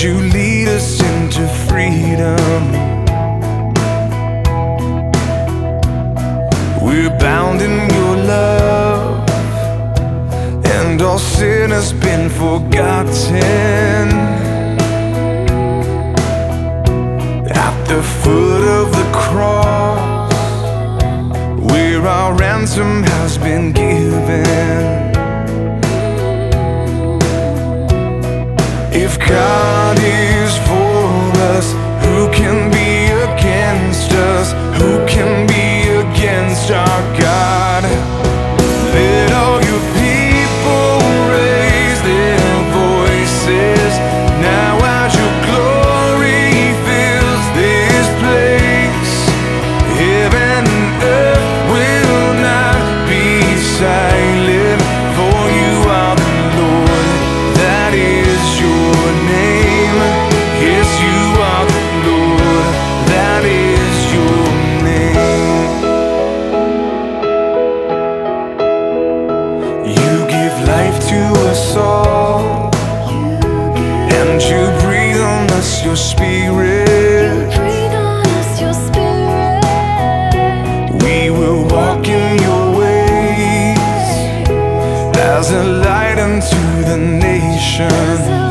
you lead us into freedom. We're bound in your love, and all sin has been forgotten. At the foot of the cross, where our ransom has been given. If God is for us, who can be against us? Who can be against our God? Let all your people raise their voices now as your glory fills this place. Heaven and earth will not be silent, for you are the Lord. That is your name. Yes, you are the Lord. That is your name. You give life to us all, and you breathe on us your spirit. We will walk in your ways as a light unto the nations.